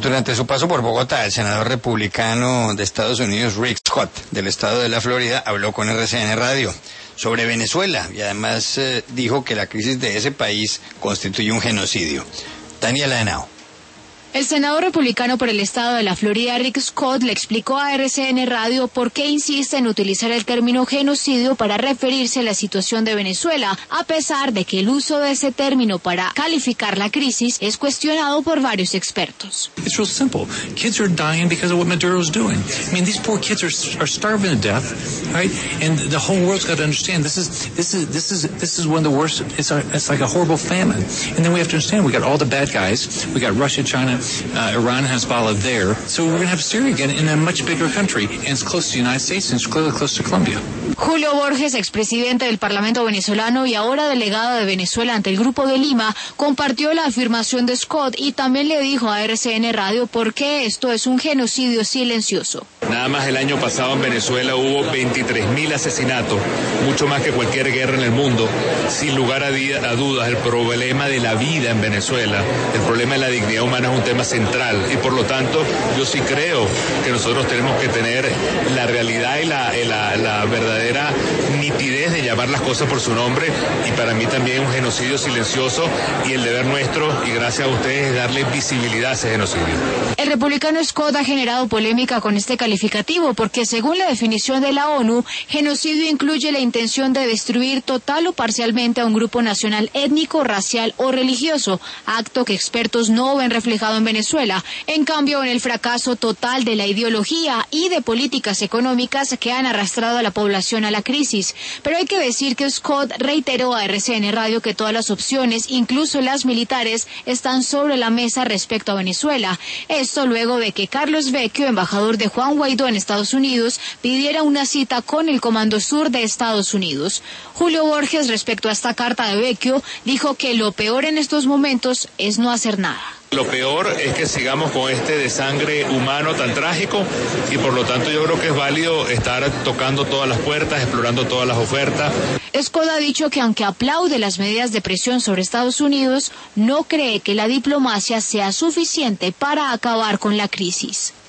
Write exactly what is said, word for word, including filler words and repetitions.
Durante su paso por Bogotá, el senador republicano de Estados Unidos, Rick Scott, del estado de la Florida, habló con R C N Radio sobre Venezuela y además eh, dijo que la crisis de ese país constituye un genocidio. Daniela Henao. El senador republicano por el estado de la Florida, Rick Scott, le explicó a R C N Radio por qué insiste en utilizar el término genocidio para referirse a la situación de Venezuela, a pesar de que el uso de ese término para calificar la crisis es cuestionado por varios expertos. It's real simple. Kids are dying because of what Maduro's doing. I mean, these poor kids are are starving to death, right? And the whole world's got to understand this is this is this is this is one of the worst. It's a, it's like a horrible famine. And then we have to understand we got all the bad guys. We got Russia, China. Uh, Iran has Hezbollah there, so we're going to have Syria again in a much bigger country, and it's close to the United States, and it's clearly close to Colombia. Julio Borges, expresidente del Parlamento venezolano y ahora delegado de Venezuela ante el Grupo de Lima, compartió la afirmación de Scott y también le dijo a R C N Radio por qué esto es un genocidio silencioso. Nada más el año pasado en Venezuela hubo veintitrés mil asesinatos, mucho más que cualquier guerra en el mundo. Sin lugar a, a dudas, el problema de la vida en Venezuela, el problema de la dignidad humana es un tema central y por lo tanto yo sí creo que nosotros tenemos que tener la realidad y la, y la, la verdadera nitidez de llamar las cosas por su nombre, y para mí también un genocidio silencioso, y el deber nuestro y gracias a ustedes es darle visibilidad a ese genocidio. El republicano Scott ha generado polémica con este calificativo porque según la definición de la ONU, genocidio incluye la intención de destruir total o parcialmente a un grupo nacional, étnico, racial o religioso, acto que expertos no ven reflejado en Venezuela. En cambio, en el fracaso total de la ideología y de políticas económicas que han arrastrado a la población a la crisis. Pero hay que decir que Scott reiteró a R C N Radio que todas las opciones, incluso las militares, están sobre la mesa respecto a Venezuela. Esto luego de que Carlos Vecchio, embajador de Juan Guaidó en Estados Unidos, pidiera una cita con el Comando Sur de Estados Unidos. Julio Borges, respecto a esta carta de Vecchio, dijo que lo peor en estos momentos es no hacer nada. Lo peor es que sigamos con este desangre humano tan trágico y por lo tanto yo creo que es válido estar tocando todas las puertas, explorando todas las ofertas. Scott ha dicho que aunque aplaude las medidas de presión sobre Estados Unidos, no cree que la diplomacia sea suficiente para acabar con la crisis.